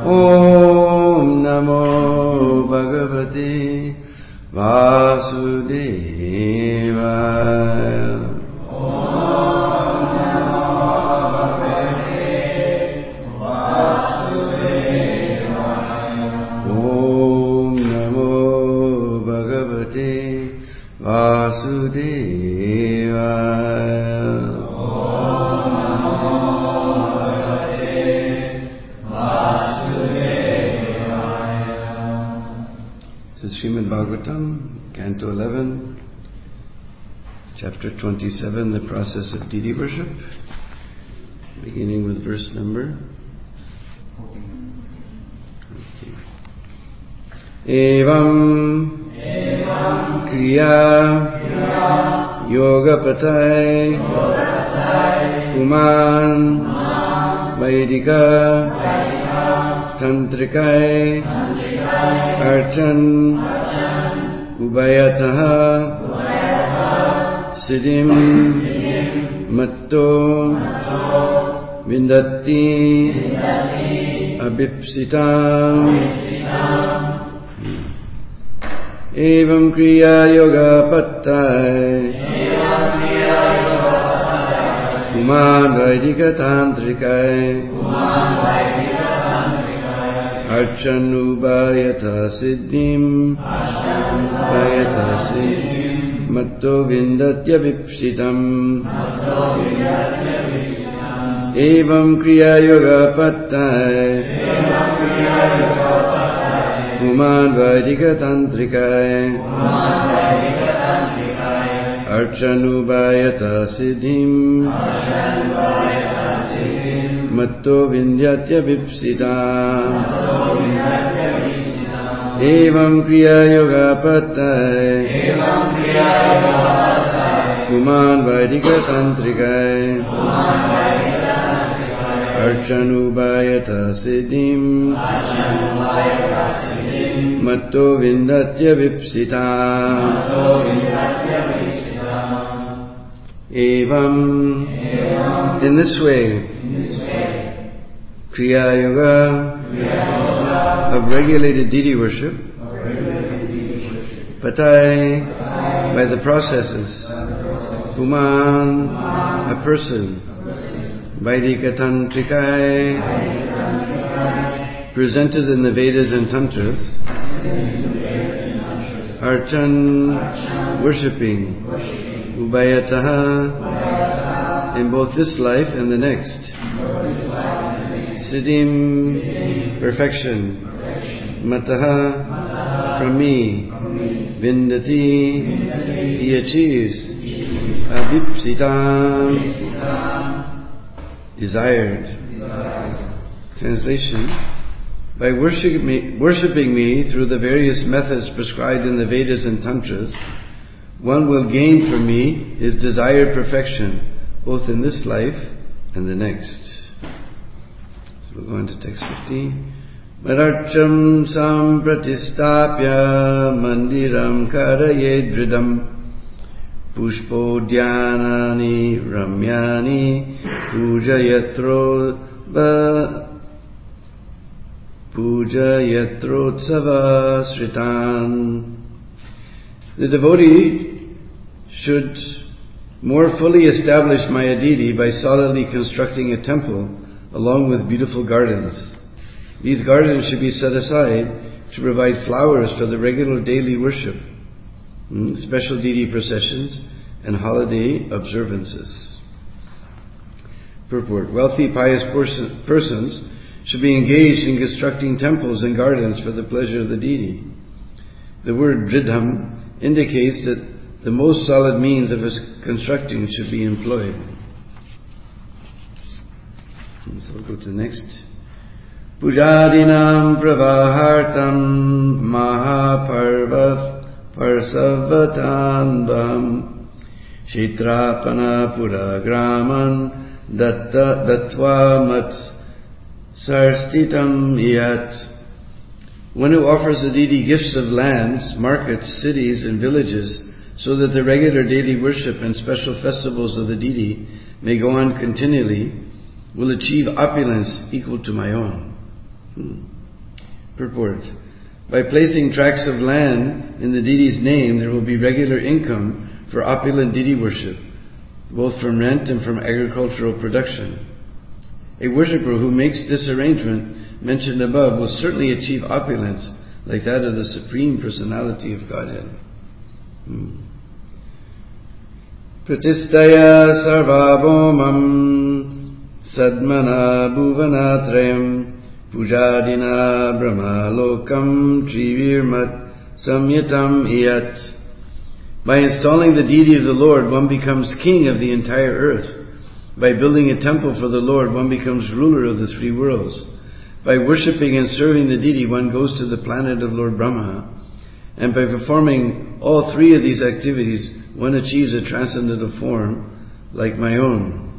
Om Namo Bhagavate Vasudevaya. Om Namo Bhagavate Vasudevaya. Srimad Bhagavatam, Canto 11, Chapter 27, the process of deity worship, beginning with verse number 14. Evam Kriya Yogapatai Kuman Vaidika Tantrikai Archan Ubayataha Siddhim Matto Vindati Abhipsitam Evam Kriya Yoga Pattai Kuman Vaidika Tantrikai Archanubayata Siddhim Matto Vindatya Vipsitam Evam Kriya Yoga Pattai Kuman Vaidika Tantrikai Archanubayata Siddhim Matto Vindatya Vipsitam Evam Kriya Yoga Pattai Kuman Vaidika Tantrikai Archanubayata Siddhim Matto Vindatya Vipsitam Evam. In this way, Kriya Yoga of regulated deity worship, Patai by the processes, Kuman a person, Vaidika Tantrikai presented in the Vedas and Tantras, Archan worshipping, Ubayataha in both this life and the next, Siddhim perfection, Mataha from me, Vindati he achieves, Abhipsitam desired. Translation: by worshipping me through the various methods prescribed in the Vedas and Tantras, one will gain from me his desired perfection, both in this life and the next. So we'll go on to text 15. Maracham sampratistapya mandiram karayedridam pushpodyanani ramyani pujayatrotsava sritan. The devotee should more fully establish Maya deity by solidly constructing a temple along with beautiful gardens. These gardens should be set aside to provide flowers for the regular daily worship, special deity processions, and holiday observances. Purport: wealthy, pious persons should be engaged in constructing temples and gardens for the pleasure of the deity. The word dridham indicates that the most solid means of its constructing should be employed. So we'll go to the next. Pujadinam pravahartam mahaparva parsavatanvam Kshetrapana puragraman dattva mat sarstitam yat. One who offers the deity gifts of lands, markets, cities, and villages so that the regular daily worship and special festivals of the deity may go on continually will achieve opulence equal to my own. Purport. By placing tracts of land in the deity's name, there will be regular income for opulent deity worship, both from rent and from agricultural production. A worshipper who makes this arrangement mentioned above will certainly achieve opulence like that of the Supreme Personality of Godhead. Pratistaya sarvabhomam sadmana bhuvanatrayam pujadina brahmalokam trivirmat samyatam iyat. By installing the deity of the Lord, one becomes king of the entire earth. By building a temple for the Lord, one becomes ruler of the three worlds. By worshipping and serving the deity, one goes to the planet of Lord Brahma. And by performing all three of these activities, one achieves a transcendental form like my own.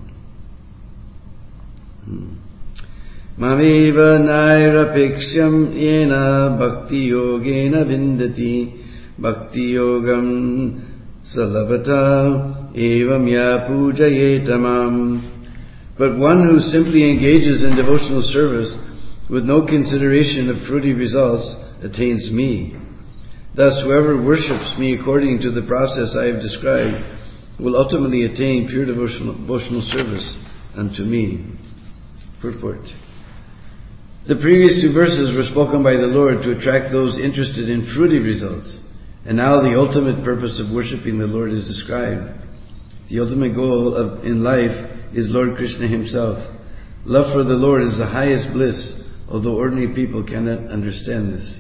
Mamiva nairapiksham yena bhakti yogena vindati bhakti yogam salabhata evam ya pujayetamam. But one who simply engages in devotional service with no consideration of fruity results attains me. Thus, whoever worships me according to the process I have described will ultimately attain pure devotional service unto me. Purport. The previous two verses were spoken by the Lord to attract those interested in fruity results, and now the ultimate purpose of worshipping the Lord is described. The ultimate goal in life is Lord Krishna himself. Love for the Lord is the highest bliss, although ordinary people cannot understand this.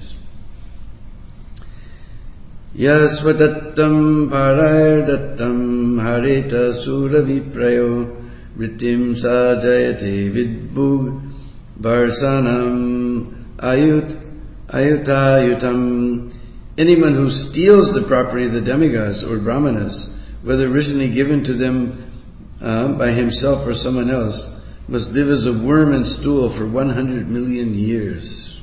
Yasvadattam paraydattam harita suraviprayo vrittim sajayate vidbhug varsanam ayutayutam. Anyone who steals the property of the demigods or brahmanas, whether originally given to them by himself or someone else, must live as a worm and stool for 100 million years.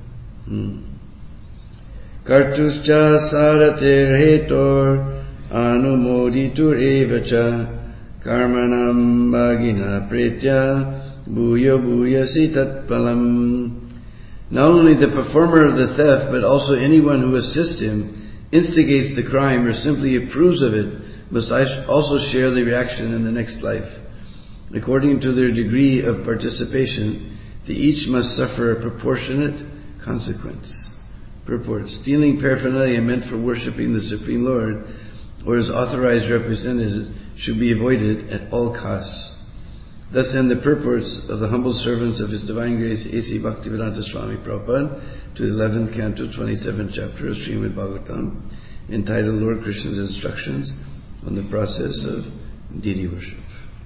Kartuscha saratir hetor anumoditur evacha karmanam bhagina pretya bhuya bhuyasi tatpalam. Not only the performer of the theft, but also anyone who assists him, instigates the crime, or simply approves of it, must also share the reaction in the next life. According to their degree of participation, they each must suffer a proportionate consequence. Purport. Stealing paraphernalia meant for worshipping the Supreme Lord or his authorized representative should be avoided at all costs. Thus end the purports of the humble servants of His Divine Grace A.C. Bhaktivedanta Swami Prabhupada to the 11th Canto, 27th chapter of Srimad Bhagavatam, entitled Lord Krishna's Instructions on the Process of Deity Worship.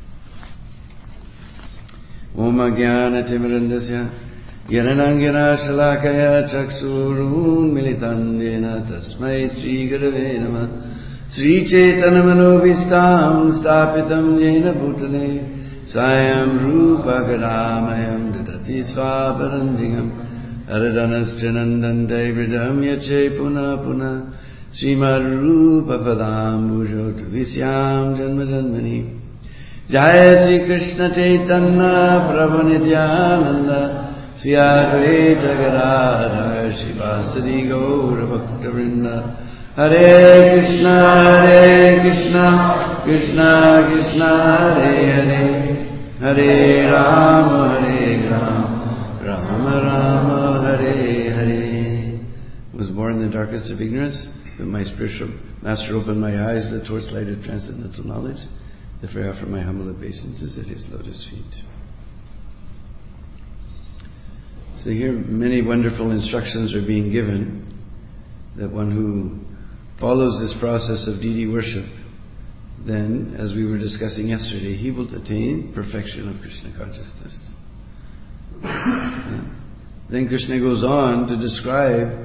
Om Ajnana Timirandasya Gyananangana Shalakaya Chaksurun Militandena Tasmai Sri Gurave Namah Sri Chaitanya Manobhistam Stapitam Yena Bhutale Sayam Rupa Gadamayam Dadati Swaparanjingam Aradhanastranandante Vridam Yache Puna Puna Srimad Rupa Padam Bhujo Tuvisyam Janmajanmani Jaya Sri Krishna Chaitanya Prabhu Nityananda Sri Advaita Gadadhar Shivasadi Gaura Bhaktavrinda Hare Krishna, Krishna Krishna, Hare Hare, Hare Rama, Rama Rama, Hare Hare. I was born in the darkest of ignorance, but my spiritual master opened my eyes to the torchlight of transcendental knowledge. Therefore I offer my humble obeisances at his lotus feet. So here many wonderful instructions are being given, that one who follows this process of deity worship, then, as we were discussing yesterday, he will attain perfection of Krishna consciousness. Then Krishna goes on to describe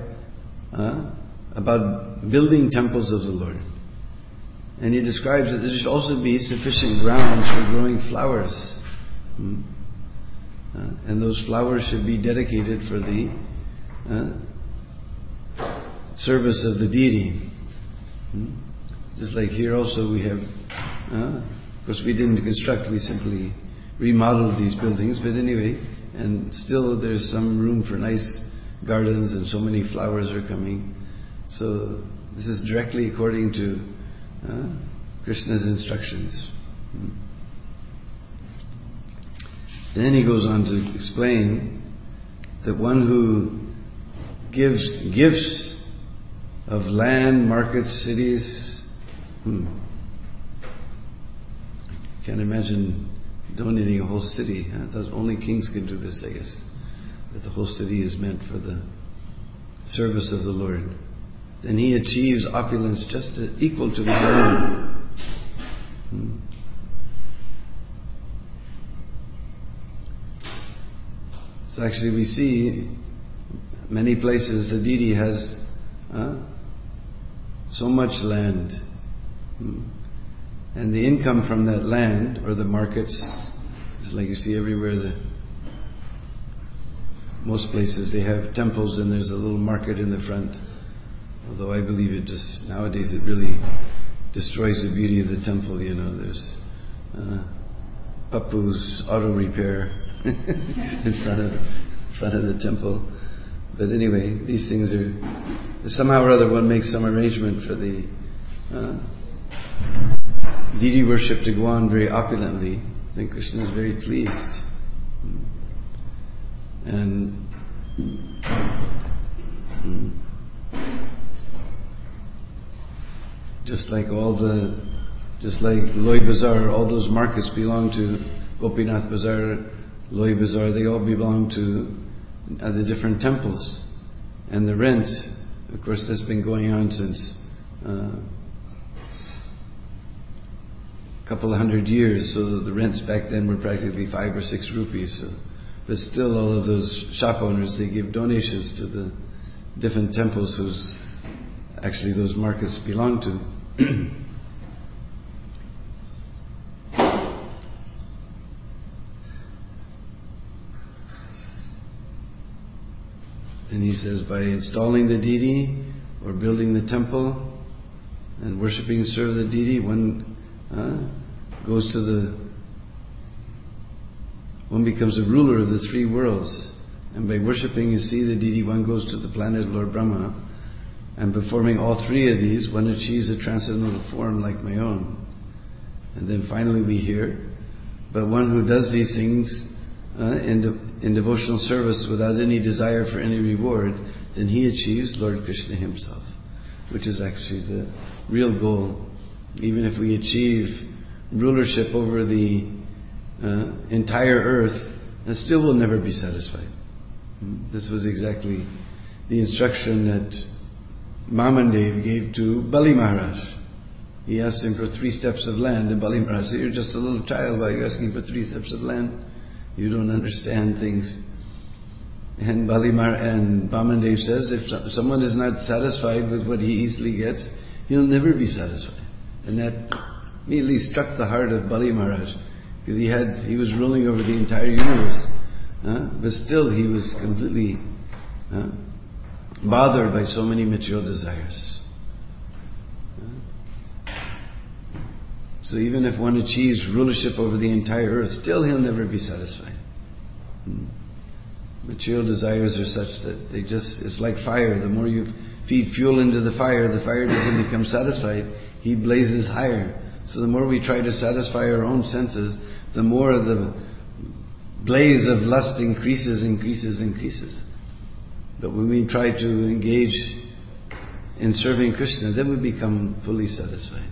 about building temples of the Lord. And he describes that there should also be sufficient grounds for growing flowers. And those flowers should be dedicated for the service of the deity. Just like here also we have, of course we didn't construct, we simply remodeled these buildings, but anyway, and still there's some room for nice gardens and so many flowers are coming. So this is directly according to Krishna's instructions. Then he goes on to explain that one who gives gifts of land, markets, cities. Can't imagine donating a whole city. Those only kings can do this, I guess. That the whole city is meant for the service of the Lord. Then he achieves opulence just equal to the ground. So actually we see many places the deity has so much land. And the income from that land, or the markets, is like you see everywhere. Most places they have temples and there's a little market in the front. Although I believe nowadays it really destroys the beauty of the temple. There's Papu's auto repair in front of the temple. But anyway, these things are somehow or other one makes some arrangement for the deity worship to go on very opulently. Then Krishna is very pleased. And just like Loi Bazaar, all those markets belong to Gopinath Bazaar, Loi Bazaar, they all belong to the different temples. And the rent, of course, that's been going on since a couple of 100 years, so the rents back then were practically 5 or 6 rupees. But still, all of those shop owners, they give donations to the different temples whose actually those markets belong to. And he says, by installing the deity or building the temple and worshipping and serve the deity, one becomes a ruler of the 3 worlds. And by worshipping and see the deity, one goes to the planet Lord Brahma. And performing all 3 of these, one achieves a transcendental form like my own. And then finally we hear, but one who does these things in devotional service without any desire for any reward, then he achieves Lord Krishna himself, which is actually the real goal. Even if we achieve rulership over the entire earth, and still will never be satisfied. This was exactly the instruction that Mamandev gave to Bali Maharaj. He asked him for 3 steps of land, and Bali Maharaj said, "You're just a little child, why are you asking for 3 steps of land? You don't understand things." And Mamandev says, if someone is not satisfied with what he easily gets, he'll never be satisfied. And that immediately struck the heart of Bali Maharaj, because he was ruling over the entire universe, but still he was completely bothered by so many material desires. So even if one achieves rulership over the entire earth, still he'll never be satisfied. Material desires are such that it's like fire. The more you feed fuel into the fire doesn't become satisfied. He blazes higher. So the more we try to satisfy our own senses, the more the blaze of lust increases. But when we try to engage in serving Krishna, then we become fully satisfied.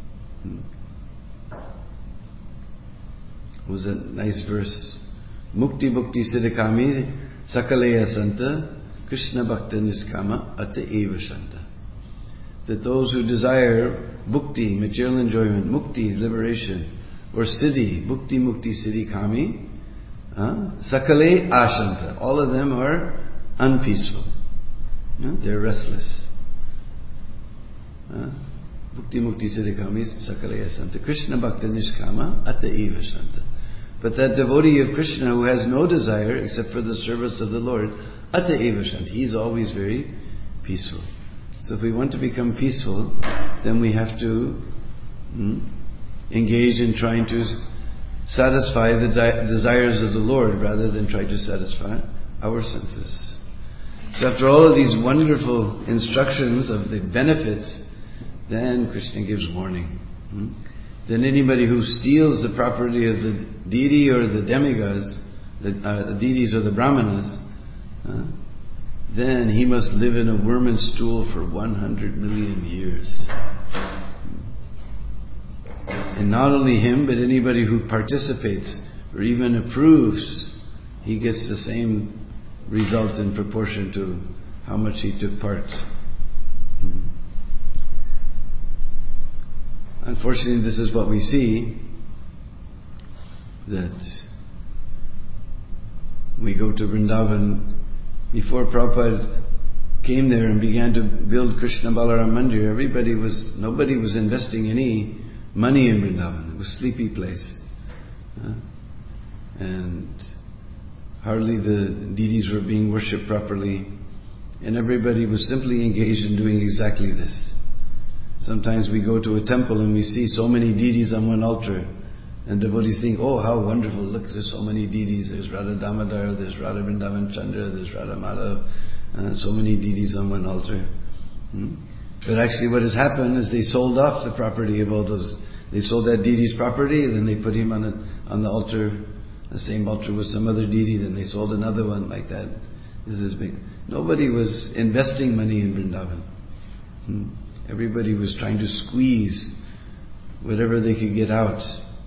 It was a nice verse. Mukti bhukti siddhikami sakaleya santa Krishna bhakta niskama ata eva shanta. That those who desire bhukti, material enjoyment, mukti, liberation, or siddhi, bhukti mukti siddhi kami, sakale ashanta, all of them are unpeaceful. They're restless. Bhukti mukti siddhi kami sakale asanta Krishna bhakta niskama ata eva shanta. But that devotee of Krishna who has no desire except for the service of the Lord, ata eva shanta, he's always very peaceful. So if we want to become peaceful, then we have to engage in trying to satisfy the desires of the Lord rather than try to satisfy our senses. So after all of these wonderful instructions of the benefits, then Krishna gives warning. Then anybody who steals the property of the deity or the demigods, the deities or the brahmanas, then he must live in a worm and stool for 100 million years. And not only him, but anybody who participates or even approves, he gets the same result in proportion to how much he took part. Unfortunately, this is what we see, that we go to Vrindavan. Before Prabhupada came there and began to build Krishna Balaram Mandir, nobody was investing any money in Vrindavan. It was a sleepy place. And hardly the deities were being worshipped properly. And everybody was simply engaged in doing exactly this. Sometimes we go to a temple and we see so many deities on one altar. And devotees think, oh, how wonderful, look, there's so many deities. There's Radha Damodar, there's Radha Vrindavan Chandra, there's Radha Madhav, so many deities on one altar. But actually what has happened is they sold off the property of all those. They sold that deity's property, and then they put him on the altar, the same altar with some other deity, then they sold another one like that. This is big. Nobody was investing money in Vrindavan. Everybody was trying to squeeze whatever they could get out.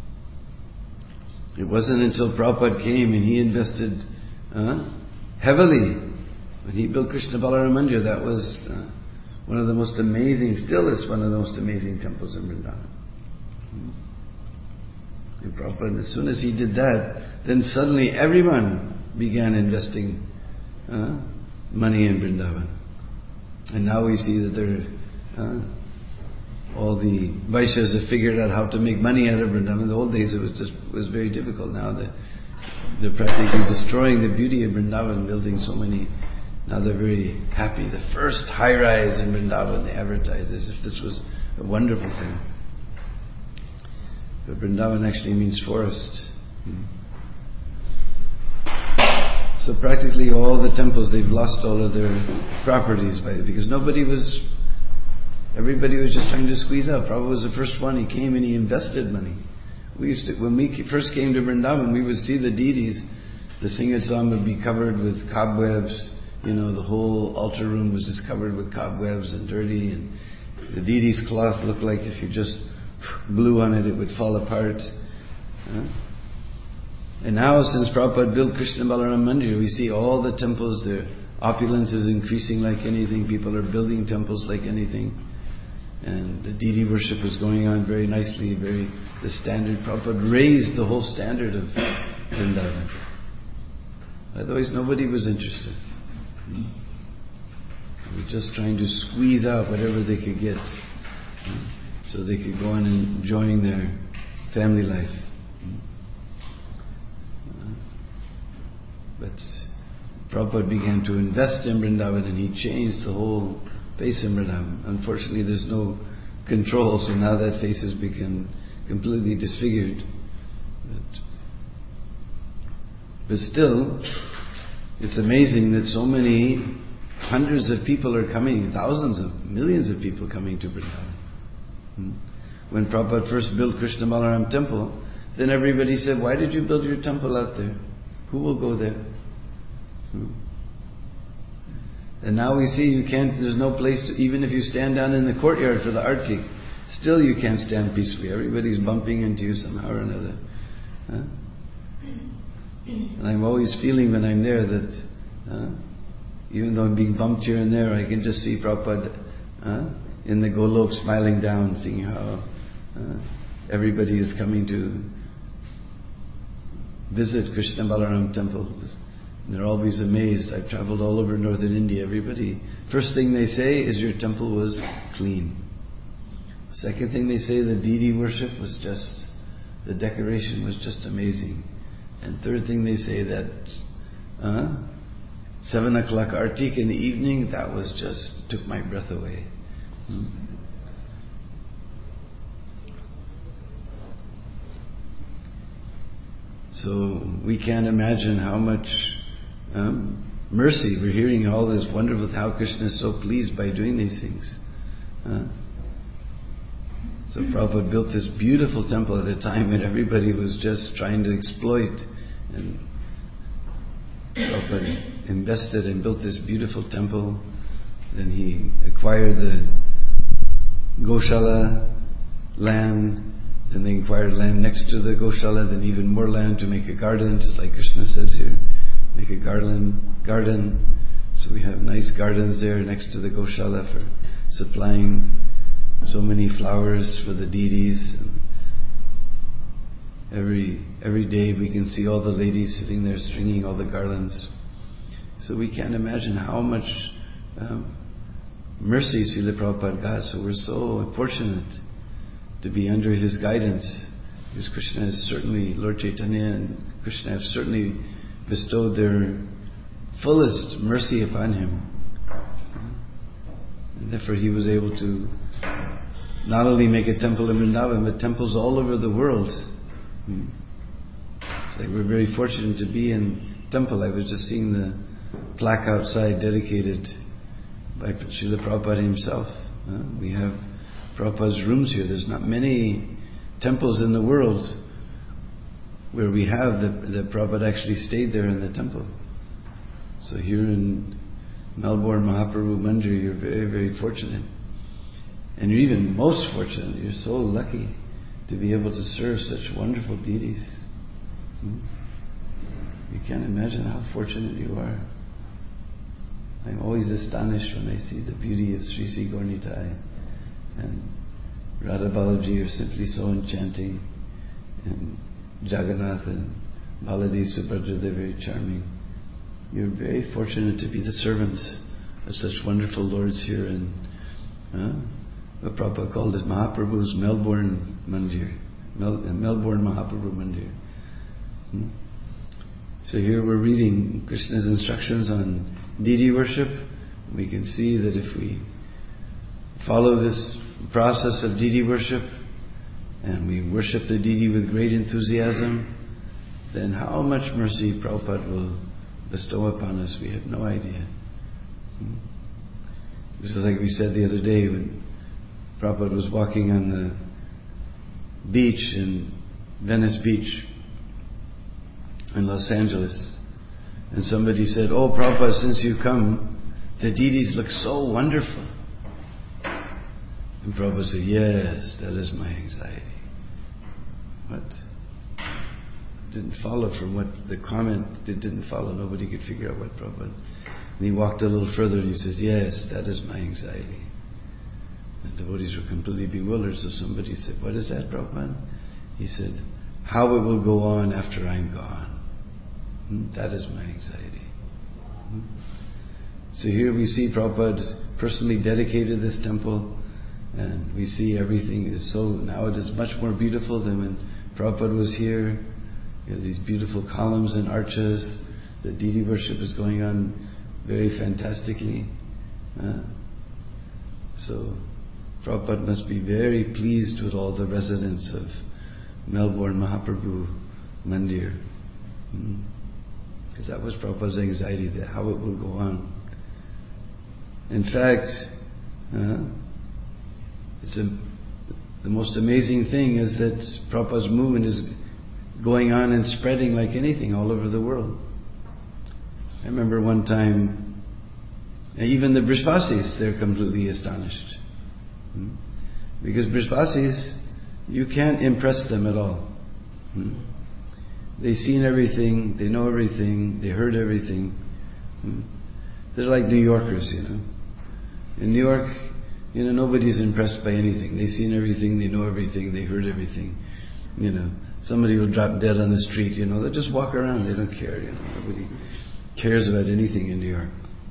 It wasn't until Prabhupada came and he invested heavily. When he built Krishna Balaram Mandir, that was one of the most amazing, still is one of the most amazing temples in Vrindavan. And Prabhupada, as soon as he did that, then suddenly everyone began investing money in Vrindavan. And now we see that all the Vaishyas have figured out how to make money out of Vrindavan. In the old days it was very difficult. Now they're practically destroying the beauty of Vrindavan, building so many. Now they're very happy. The first high-rise in Vrindavan, they advertise as if this was a wonderful thing. But Vrindavan actually means forest. So practically all the temples, they've lost all of their properties because everybody was just trying to squeeze out. Prabhupada was the first one. He came and he invested money. When we first came to Vrindavan, we would see the deities. The Singhasam would be covered with cobwebs. The whole altar room was just covered with cobwebs and dirty, and the deity's cloth looked like if you just blew on it, it would fall apart. And now, since Prabhupada built Krishna Balaram Mandir, we see all the temples, their opulence is increasing like anything. People are building temples like anything. And the deity worship is going on very nicely, the standard. Prabhupada raised the whole standard of Vrindavan. Otherwise, nobody was interested. They were just trying to squeeze out whatever they could get, so they could go on enjoying their family life. But Prabhupada began to invest in Vrindavan, and he changed the whole face in Vrindavan. Unfortunately, there's no control, so now that face has become completely disfigured. But still, it's amazing that so many hundreds of people are coming, thousands of millions of people coming to Vrindavan. When Prabhupada first built Krishna Balaram temple, then everybody said, why did you build your temple out there? Who will go there? And now we see there's no place to, even if you stand down in the courtyard for the arti, still you can't stand peacefully. Everybody's bumping into you somehow or another. And I'm always feeling when I'm there that even though I'm being bumped here and there, I can just see Prabhupada in the Golok smiling down, seeing how everybody is coming to visit Krishna Balaram temple. And they're always amazed. I've traveled all over northern India. Everybody, first thing they say is your temple was clean. Second thing they say, the deity worship was just, the decoration was just amazing. And third thing they say that 7 o'clock artik in the evening, that was just, took my breath away. So we can't imagine how much mercy. We're hearing all this wonderful, how Krishna is so pleased by doing these things. So Prabhupada built this beautiful temple at a time when everybody was just trying to exploit, and Prabhupada invested and built this beautiful temple. Then he acquired the Goshala land, then they acquired land next to the Goshala, then even more land to make a garden, just like Krishna says here, make a garden. So we have nice gardens there next to the Goshala for supplying so many flowers for the deities. Every day we can see all the ladies sitting there stringing all the garlands. So we can't imagine how much mercy Srila Prabhupada got. So we're so fortunate to be under his guidance, because Krishna has certainly, Lord Chaitanya and Krishna have certainly bestowed their fullest mercy upon him. And therefore he was able to not only make a temple in Vrindavan, but temples all over the world. It's like we're very fortunate to be in temple. I was just seeing the plaque outside dedicated by Srila Prabhupada himself. We have Prabhupada's rooms here. There's not many temples in the world where we have the Prabhupada actually stayed there in the temple. So here in Melbourne Mahaprabhu Mandir, you're very, very fortunate. And you're even most fortunate. You're so lucky to be able to serve such wonderful deities. You can't imagine how fortunate you are. I'm always astonished when I see the beauty of Sri Sri Gaurnitai, and Radha Balaji are simply so enchanting, and Jagannath and Baladev Subhadra, they're very charming. You're very fortunate to be the servants of such wonderful lords here in what Prabhupada called as Mahaprabhu's Melbourne Mandir, Melbourne Mahaprabhu Mandir. So here we're reading Krishna's instructions on deity worship. We can see that if we follow this process of deity worship and we worship the deity with great enthusiasm, then how much mercy Prabhupada will bestow upon us, we have no idea. This is like we said the other day when Prabhupada was walking on the beach in Venice Beach in Los Angeles, and somebody said, "Oh Prabhupada, since you come, the deities look so wonderful." And Prabhupada said, "Yes, that is my anxiety." What? Didn't follow from what the comment, it didn't follow. Nobody could figure out what Prabhupada. And he walked a little further and he says, "Yes, that is my anxiety." And devotees were completely bewildered. So somebody said, "What is that, Prabhupada?" He said, "How it will go on after I'm gone. That is my anxiety." So here we see Prabhupada personally dedicated this temple, and we see everything is so, now it is much more beautiful than when Prabhupada was here. You know, these beautiful columns and arches. The deity worship is going on very fantastically. So Prabhupada must be very pleased with all the residents of Melbourne Mahaprabhu Mandir. Because that was Prabhupada's anxiety, that how it will go on. In fact, the most amazing thing is that Prabhupada's movement is going on and spreading like anything all over the world. I remember one time, even the Brishvasis, they're completely astonished. Because Brishvasis, you can't impress them at all. They've seen everything, they know everything, they heard everything. They're like New Yorkers, you know. In New York, you know, nobody's impressed by anything. They've seen everything, they know everything, they heard everything. You know, somebody will drop dead on the street, you know, they'll just walk around, they don't care, you know. Nobody cares about anything in New York.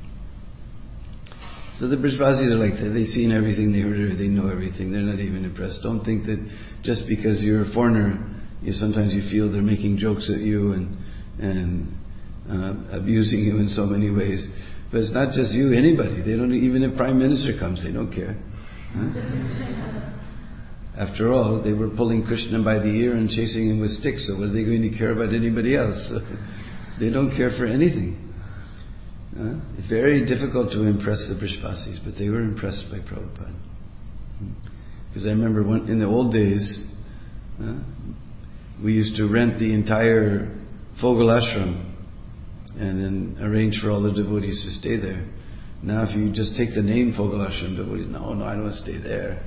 So the Brishvasis are like that. They've seen everything, they heard everything, they know everything. They're not even impressed. Don't think that just because you're a foreigner, sometimes you feel they're making jokes at you and abusing you in so many ways. But it's not just you, anybody. They don't, even if Prime Minister comes, they don't care. After all, they were pulling Krishna by the ear and chasing him with sticks, so what are they going to care about anybody else? They don't care for anything. Very difficult to impress the Brishbasis, but they were impressed by Prabhupada. Because I remember in the old days, we used to rent the entire Fogel ashram and then arrange for all the devotees to stay there. Now if you just take the name Fogel ashram, devotees, no, I don't want to stay there.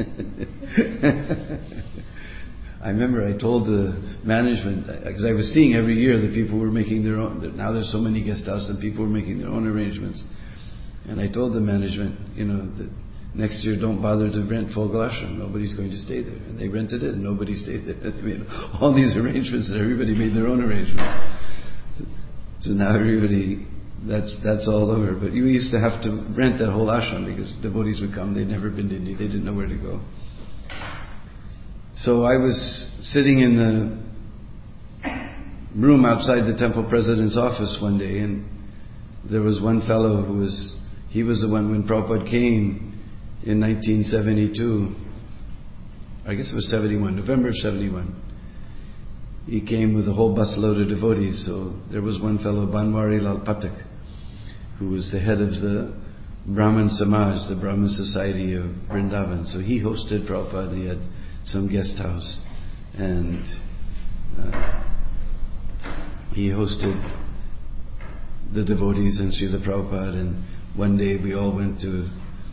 I remember I told the management, because I was seeing every year that people were making their own, now there's so many guest houses and people were making their own arrangements. And I told the management, that next year don't bother to rent Fogel ashram, nobody's going to stay there. And they rented it and nobody stayed there. They made all these arrangements and everybody made their own arrangements. So now everybody, that's all over. But you used to have to rent that whole ashram because devotees would come, they'd never been to India, they didn't know where to go. So I was sitting in the room outside the temple president's office one day, and there was one fellow he was the one when Prabhupada came in 1972, I guess it was 71, November of 71. He came with a whole busload of devotees. So there was one fellow, Banwari Lal Pathak, who was the head of the Brahman Samaj, the Brahman Society of Vrindavan. So he hosted Prabhupada. He had some guest house, and he hosted the devotees and Srila Prabhupada. And one day we all went to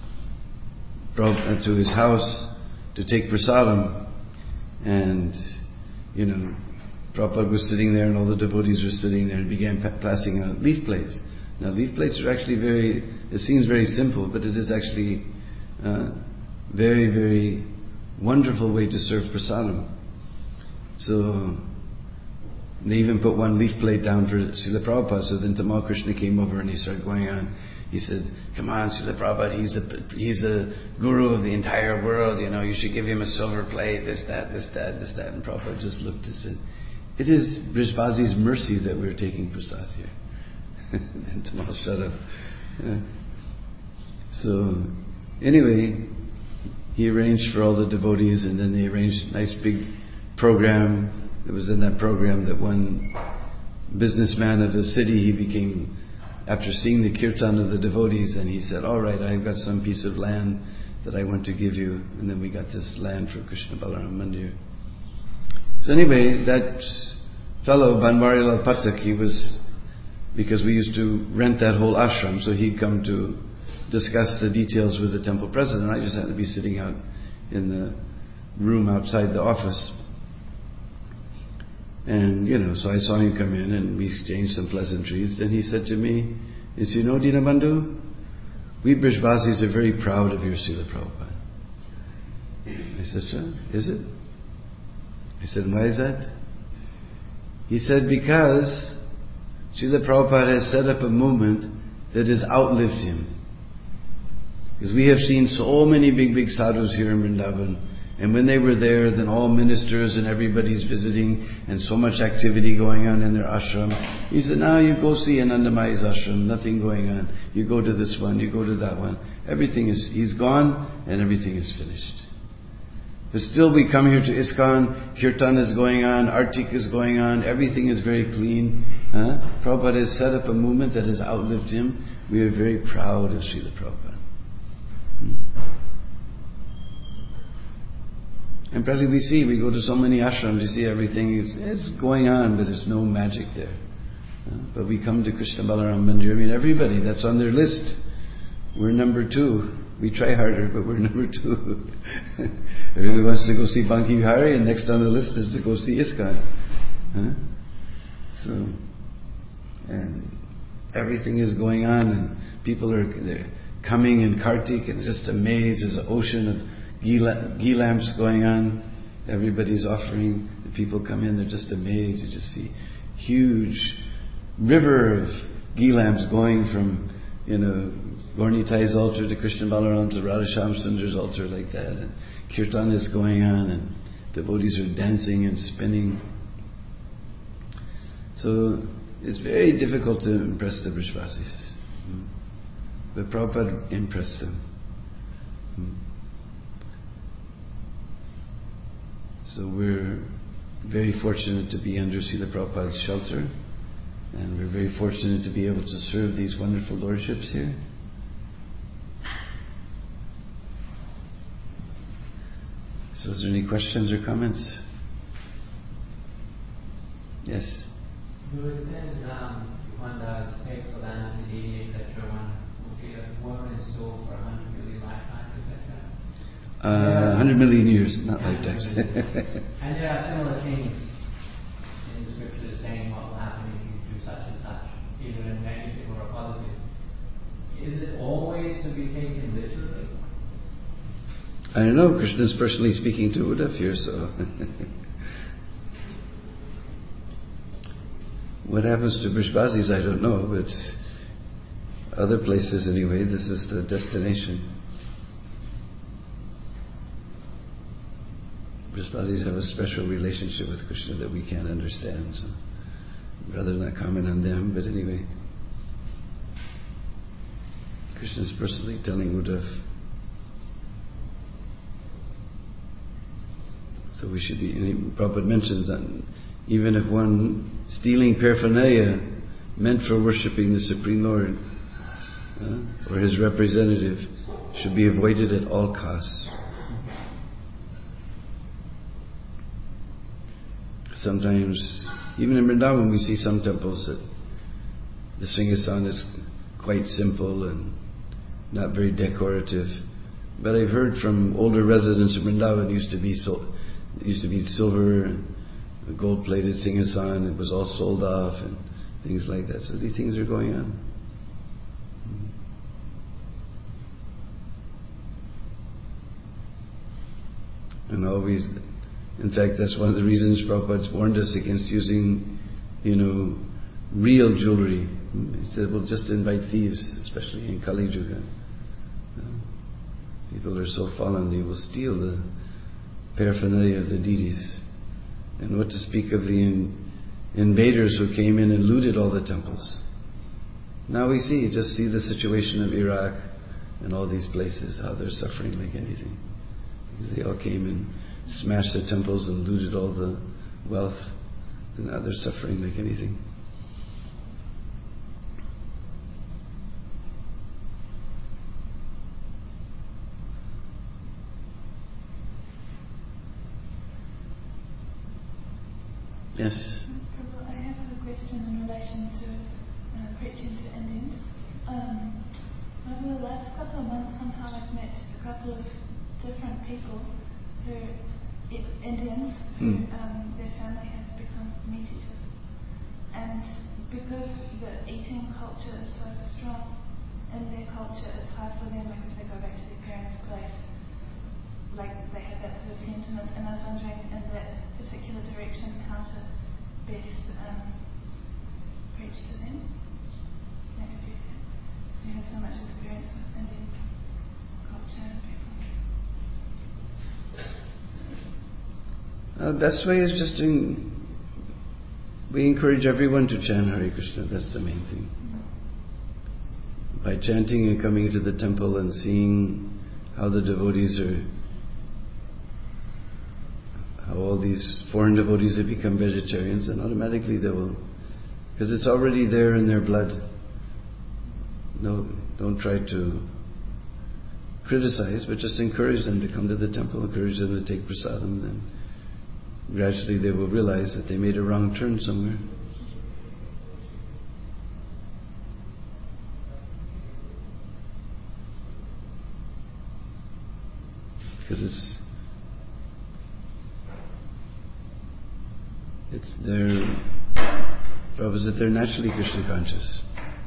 his house to take prasadam, and Prabhupada was sitting there and all the devotees were sitting there and began passing out leaf plates. Now leaf plates are actually it seems very simple, but it is actually very, very wonderful way to serve prasadam. So they even put one leaf plate down for Srila Prabhupada. So then Tamal Krishna came over and he started going on. He said, "Come on, Srila Prabhupada, he's a guru of the entire world, you should give him a silver plate, this, that. And Prabhupada just looked and said, "It is Brishbasi's mercy that we're taking prasad here." And Tamal, shut up. So anyway, he arranged for all the devotees, and then they arranged a nice big program. It was in that program that one businessman of the city, he became, after seeing the kirtan of the devotees, and he said, "All right, I've got some piece of land that I want to give you." And then we got this land for Krishna Balaram Mandir. So anyway, that fellow, Banwari Lal Pathak, because we used to rent that whole ashram, so he'd come to discuss the details with the temple president. I just happened to be sitting out in the room outside the office. And, so I saw him come in and we exchanged some pleasantries. Then he said to me, Dinabandhu, we Brishbasis are very proud of your Srila Prabhupada. I said, "Sure, is it?" I said, "Why is that?" He said, "Because Srila Prabhupada has set up a movement that has outlived him. Because we have seen so many big sadhus here in Vrindavan, and when they were there, then all ministers and everybody's visiting, and so much activity going on in their ashram." He said, "Now you go see Anandamayi's ashram, nothing going on. You go to this one, you go to that one. He's gone, and everything is finished. But still we come here to ISKCON, Kirtan is going on, Artik is going on, everything is very clean. Prabhupada has set up a movement that has outlived him. We are very proud of Srila Prabhupada." And probably we go to so many ashrams, you see everything, it's going on, but there's no magic there. But we come to Krishna Balaram Mandir, everybody, that's on their list. We're number 2. We try harder, but we're number 2. Everybody wants to go see Banki Vihari, and next on the list is to go see ISKCON. And everything is going on, and people they're coming in Kartik and just amazed. There's an ocean of ghee lamps going on. Everybody's offering. The people come in, they're just amazed. You just see huge river of ghee lamps going from, Gaurnitai's altar to Krishna Balaram to Radha Shamsundar's altar, like that. And Kirtan is going on, and devotees are dancing and spinning. So it's very difficult to impress the Brishbasis. But Prabhupada impressed them. So we're very fortunate to be under Srila Prabhupada's shelter. And we're very fortunate to be able to serve these wonderful lordships here. So is there any questions or comments? Yes? You had said on the stakes of Anandini, etc., one would get a woman in store for 100 million lifetimes, etc. 100 million years, not lifetimes. And there are similar things in the scriptures saying what will happen if you do such and such, either in a negative or a positive. Is it always to be taken literally? I don't know. Krishna's personally speaking to Uddhav here, so... What happens to Vrishbhasis, I don't know, but other places anyway, this is the destination. Vrishbhasis have a special relationship with Krishna that we can't understand, so I'd rather not comment on them, but anyway. Krishna's personally telling Uddhav. So we should be, Prabhupada mentions that even if one stealing paraphernalia meant for worshipping the Supreme Lord or His representative should be avoided at all costs. Sometimes, even in Vrindavan, we see some temples that the Singhasan is quite simple and not very decorative. But I've heard from older residents of Vrindavan, it used to be silver and gold-plated Singhasan. It was all sold off and things like that. So these things are going on. And always, in fact, that's one of the reasons Prabhupada's warned us against using, real jewelry. He said, well, just invite thieves, especially in Kali Yuga. People are so fallen, they will steal the paraphernalia of the deities. And what to speak of the invaders who came in and looted all the temples. Now we just see the situation of Iraq and all these places, how they're suffering like anything. Because they all came and smashed the temples and looted all the wealth, and now they're suffering like anything. Yes. I have a question in relation to preaching to Indians. Over the last couple of months, somehow I've met a couple of different people Indians who their family have become meat eaters. And because the eating culture is so strong in their culture, it's hard for them because they go back to their parents' place. Like they have that sort of sentiment, and I was wondering in that particular direction how to best preach to them. Maybe if you have so much experience with Indian culture and people. Best way is just we encourage everyone to chant Hare Krishna. That's the main thing. By chanting and coming to the temple and seeing how the devotees how all these foreign devotees have become vegetarians, and automatically they will, because it's already there in their blood. No, don't try to criticize, but just encourage them to come to the temple, encourage them to take prasadam, then gradually they will realize that they made a wrong turn somewhere. Because they're naturally Krishna conscious.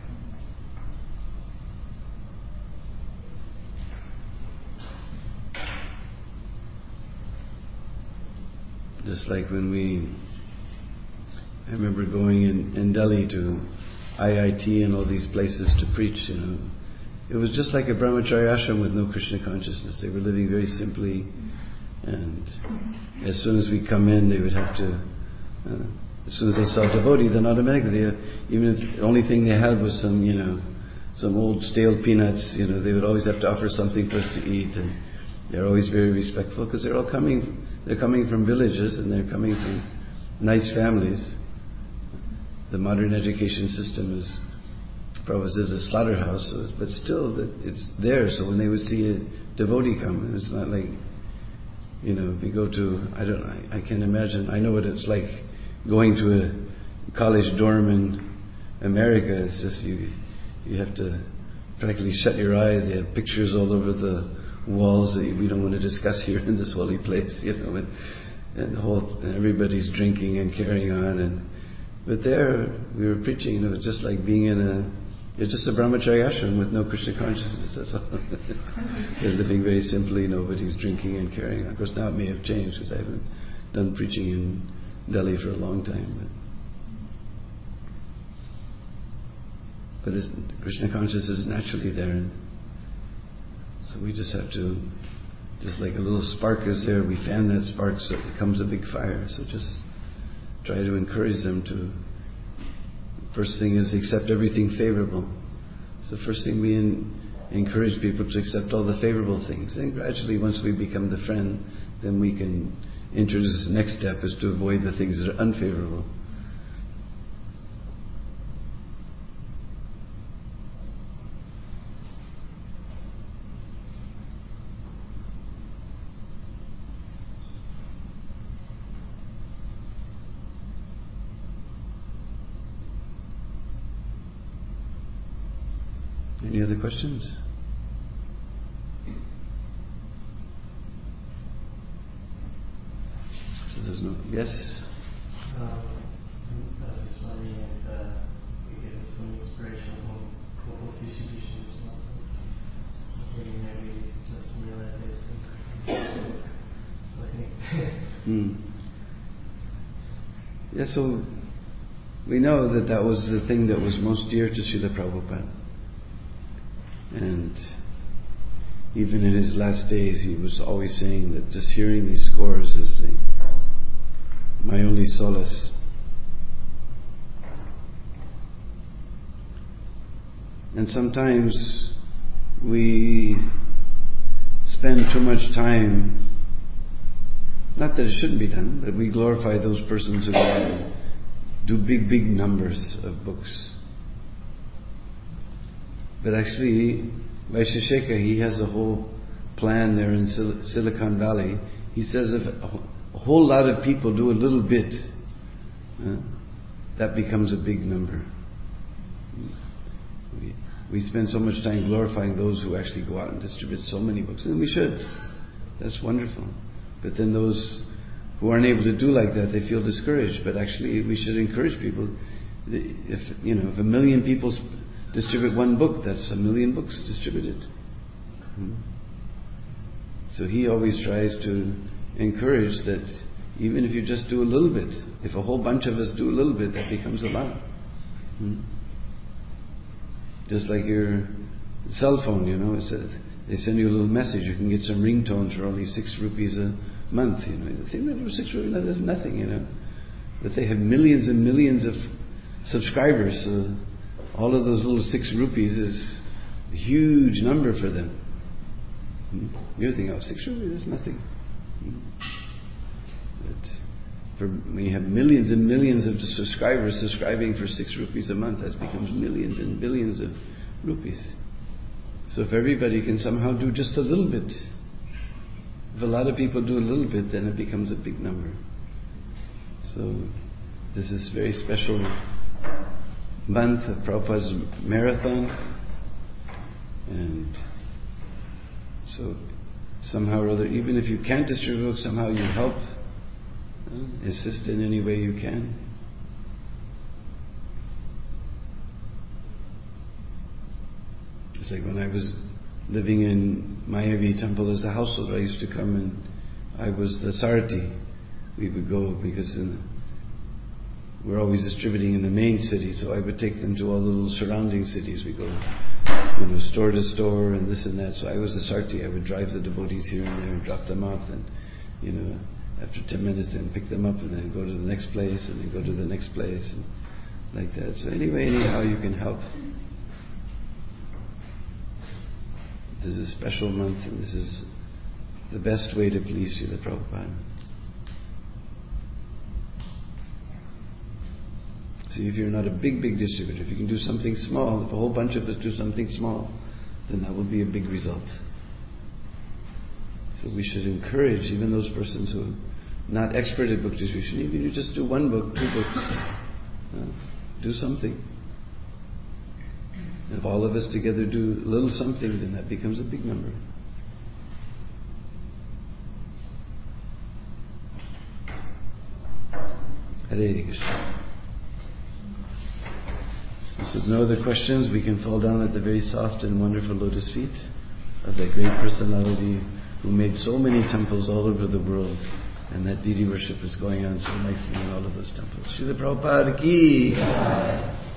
Just like when I remember going in Delhi to IIT and all these places to preach, it was just like a brahmachari ashram with no Krishna consciousness. They were living very simply, and as soon as we come in, they would have to, as soon as they saw a devotee, then automatically, even if the only thing they had was some old stale peanuts, they would always have to offer something for us to eat, and they're always very respectful because they're coming from villages and they're coming from nice families. the modern education system is, Prabhupada says, a slaughterhouse, but still it's there. So when they would see a devotee come, it's not like, if you go to, I can't imagine, I know what it's like going to a college dorm in America. It's just you have to practically shut your eyes. They have pictures all over the walls that we don't want to discuss here in this holy place, and everybody's drinking and carrying on. But there we were preaching, it was just like being it's just a brahmacharya ashram with no Krishna consciousness, that's all. They're living very simply, nobody's drinking and carrying on. Of course now it may have changed because I haven't done preaching in Delhi for a long time. But Krishna consciousness is naturally there. And so we just have to, just like a little spark is there, we fan that spark so it becomes a big fire. So just try to encourage them to, first thing is accept everything favorable. So the first thing we encourage people to accept all the favorable things. Then gradually once we become the friend, then we can introduce the next step is to avoid the things that are unfavorable. Any other questions? So there's no... Yes? I was just wondering if we get some inspiration from global distribution as well. Maybe just realize it. Yeah, so we know that was the thing that was most dear to Srila Prabhupada. And even in his last days, he was always saying that just hearing these scores is my only solace. And sometimes we spend too much time, not that it shouldn't be done, but we glorify those persons who do big numbers of books. But actually, Vaisheshekha, he has a whole plan there in Silicon Valley. He says if a whole lot of people do a little bit, that becomes a big number. We spend so much time glorifying those who actually go out and distribute so many books, and we should. That's wonderful. But then those who aren't able to do like that, they feel discouraged. But actually, we should encourage people. If 1 million people distribute one book, that's 1 million books distributed. So he always tries to encourage that even if you just do a little bit, if a whole bunch of us do a little bit, that becomes a lot. Just like your cell phone, they send you a little message, you can get some ringtones for only 6 rupees a month. The thing that for 6 rupees, that is nothing, But they have millions and millions of subscribers. All of those little 6 rupees is a huge number for them. You're thinking, 6 rupees, that's nothing. But when you have millions and millions of subscribers subscribing for 6 rupees a month, that becomes millions and billions of rupees. So if everybody can somehow do just a little bit, if a lot of people do a little bit, then it becomes a big number. So this is very special month of Prabhupada's marathon, and so somehow or other, even if you can't distribute books, somehow you help, assist in any way you can. It's like when I was living in Mayavi temple as a householder, I used to come and I was the sarati. We would go because we're always distributing in the main city, so I would take them to all the little surrounding cities. We go, store to store and this and that. So I was the sarti. I would drive the devotees here and there and drop them off, and after 10 minutes then pick them up and then go to the next place and then go to the next place and like that. So anyhow you can help. This is a special month, and this is the best way to please Srila Prabhupada. So See, if you're not a big distributor, if you can do something small, if a whole bunch of us do something small, then that will be a big result. So we should encourage even those persons who are not expert at book distribution, even if you just do 1 book, 2 books, do something. And if all of us together do a little something, then that becomes a big number. Hare Krishna. So if there's no other questions, we can fall down at the very soft and wonderful lotus feet of that great personality who made so many temples all over the world, and that deity worship is going on so nicely in all of those temples. Srila Prabhupada ki.